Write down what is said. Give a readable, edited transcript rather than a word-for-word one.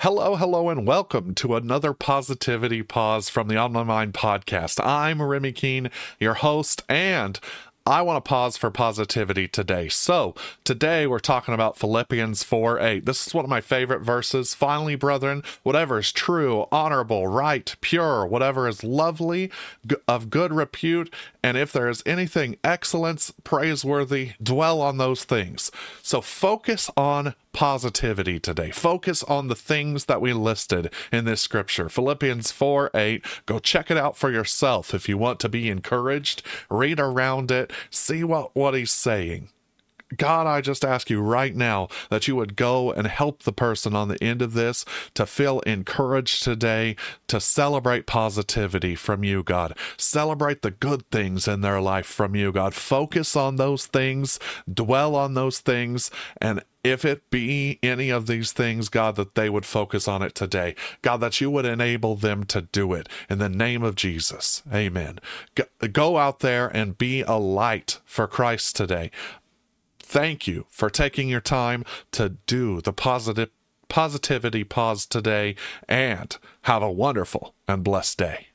Hello, hello, and welcome to another Positivity Pause from the On My Mind podcast. I'm Remy Keene, your host, and I want to pause for positivity today. So, today we're talking about Philippians 4:8. This is one of my favorite verses. Finally, brethren, whatever is true, honorable, right, pure, whatever is lovely, of good repute, and if there is anything excellence, praiseworthy, dwell on those things. So, focus on positivity today. Focus on the things that we listed in this scripture. Philippians 4:8. Go check it out for yourself if you want to be encouraged. Read around it. See what he's saying. God, I just ask you right now that you would go and help the person on the end of this to feel encouraged today, to celebrate positivity from you, God. Celebrate the good things in their life from you, God. Focus on those things, dwell on those things, and if it be any of these things, God, that they would focus on it today. God, that you would enable them to do it in the name of Jesus. Amen. Go out there and be a light for Christ today. Thank you for taking your time to do the positivity pause today, and have a wonderful and blessed day.